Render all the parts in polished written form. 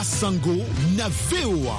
Basango na VOA.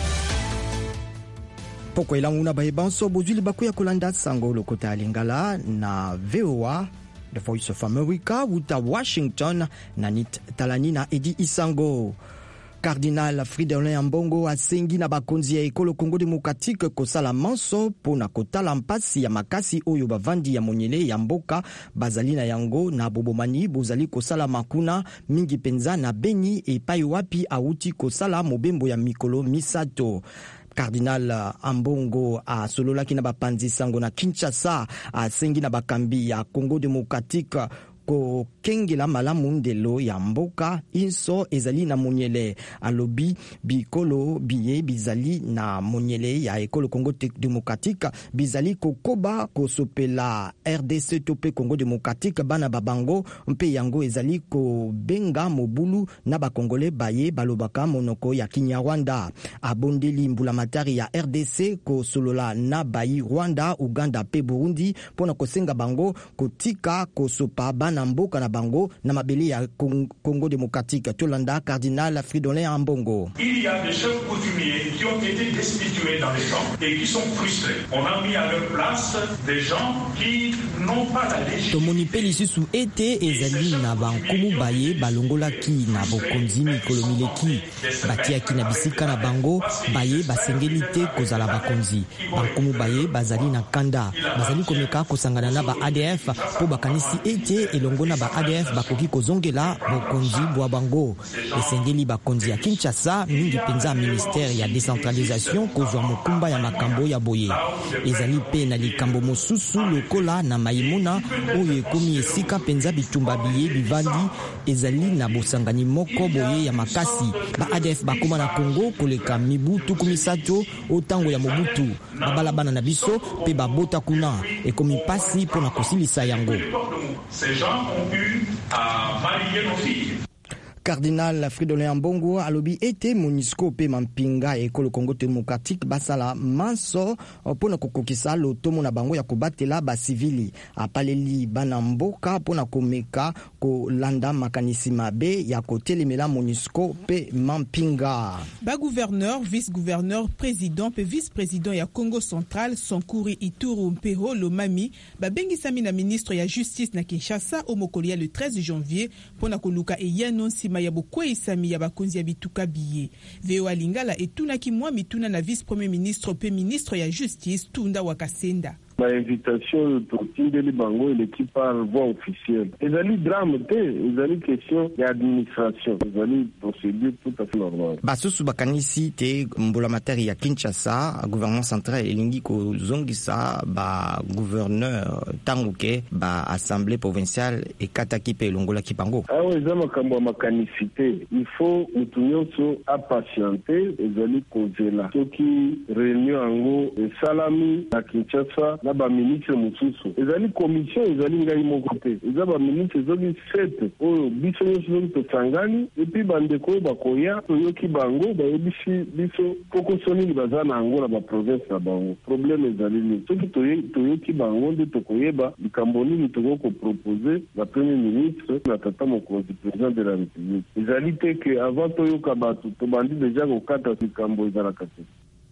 Poko ilangu na bahebanso bozuli bakuya kolanda sango lokota lingala na VOA, The Voice of America, wuta Washington, nanit talani na Edi Isango. Cardinal Fridolin Ambongo asengi na bakonzi ya ekolo Congo Démocratique kosala manso pona kotala mpasi ya makasi oyo bavandi ya monyele ya mboka bazali na yango na bobomani bozali kosala makuna mingi penza na Beni epai wapi auti kosala mobembo ya mikolo misato. Cardinal Ambongo a sololaki na bapanzi sango na Kinshasa asengi na bakambi ya Congo Démocratique ko kengela malamu ndelo ya mboka inso ezali na monyele alobi bikolo biye bizali na monyele ya ekolo Congo Démocratique bizali kokoba kosopela RDC tope Congo Démocratique bana babango mpe yango ezali ko benga mobulu na bakongole baye balobaka monoko ya Kinyarwanda abondeli mbula matari ya RDC ko solola na bayi Rwanda, Uganda pe Burundi pona kosenga bango kotika kosopa bana mboka na bango na mabele ya Congo Démocratique. Tolanda Cardinal Fridolin Ambongo. Il y a des chefs coutumiers qui ont été destitués dans les camps et qui sont frustrés. On a mis à leur place des gens qui n'ont pas la légitimité. Tomoni pelisusu ete ezali na bankumu baye balongolaki na bokonzi mikolo mileki batiaki na bisika na bango baye basengeli te kozala bakonzi bankumu baye bazali na kanda bazali komeka kosangana na ba ADF po bakanisi ete elongo na ba ADF bakoki kozongela bokonzi bwa bango esengeli bakonzi ya Kinshasa mingi penza ministère ya décentralisation kozwa mokumba ya makambo ya boye ezali pe na likambo mosusu lokola na maimuna oyo ekomi esika penza bitumba biye bivandi ezali na bosangani moko boye ya makasi ba ADF bakoma na Congo koleka mibutu kumisato otango ya mobutu babalabana na biso pe babota kuna ekomi pasi pona kosilisa yango. Ces gens ont eu à marier nos filles. Cardinal Fridolin Ambongo alobi ete MONUSCO pe mampinga ekolo Congo Démocratique basala manso pona kokokisa lotomo na bango ya kobatela ba civili apaleli bana mboka pona komeka ko landa makanisi mabe ya kotelemela MONUSCO pe mampinga. Ba gouverneur, vice-gouverneur, président pe vice-président ya Congo Central Sankuri Ituru Mpero Lomami ba bengisami na ministre ya justice na Kinshasa au mokoli le 13 janvier pona koluka eyano nsima ya bokwe isami ya bakonzi ya bituka biye. VOA Lingala etunaki mwa mituna na vice-premier ministre pe ministre ya justice Tunda Wakasenda. Ma invitation pour Tindeli Bango et l'équipe par voie officielle. Ils allaient drame, ils allaient question d'administration, ils allaient procédure tout à fait normale. Basusu bakanisi te mbola materi ya Kinshasa, gouvernement central elingi ko zongisa ba gouverneur tanguke ba assemblée provinciale et kataki pe longola kipango. Ah oui, ça makambo makanisité. Il faut mutunyoso a patienter, ils allaient causer là. Ceux qui réunion ango salami à Kinshasa na ba ministre mususu ezali commission ezali ngai moko te eza ba ministre ezali 7 oyo biso nyonso tosangani epi bandeko bakoya toyoki bango bayebisi biso poko soni baza na ango na ba province na bango problème ezali ni soki toyoki bango nde tokoyeba likambo nini tokoko proposer la premier ministre na tata mokonzi président de la république ezali te ke avant toyoka bato tobandi deja kokata likambo ezalaka te.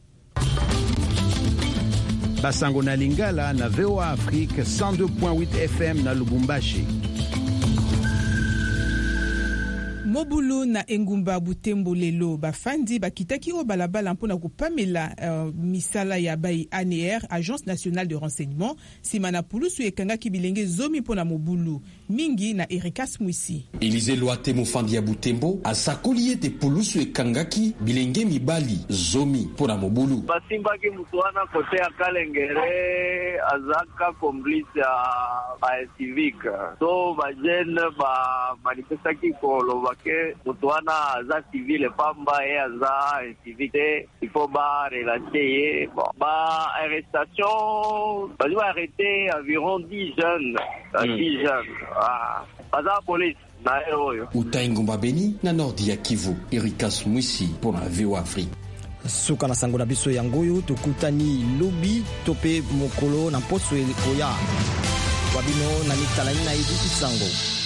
Basango na Lingala na VOA Afrique 102.8 FM na Lubumbashi. Mobulu na Engumba Butembo lelo bafandi bakitaki o balabala mpona kupamela misala ya bai ANR Agence nationale de renseignement simana pulusu ekanga kibilenge zomi mpona mobulu mingi na Erikas Mwisi. Elize Loate Mofandi ya Butembo asakoliye te pulusu ekangaki bilenge mibali zomi mpona mobulu. Basimbaki mutuana kote ya Kalengere azaka complice ya civique. So ba jeune ba manifestaki ko que mutuana za civile pamba et za civique il faut ba relater ba arrestation va arrêter environ 10 jeunes 10 jeunes baza police na oyo Utaingumba Beni na Nord ya Kivu. Erikas Mwisi pour la VOA Afrique. Suka na sango na biso yangoyo tukutani lobi tope mokolo na poso koya wabino na nitalani na Edi Isango.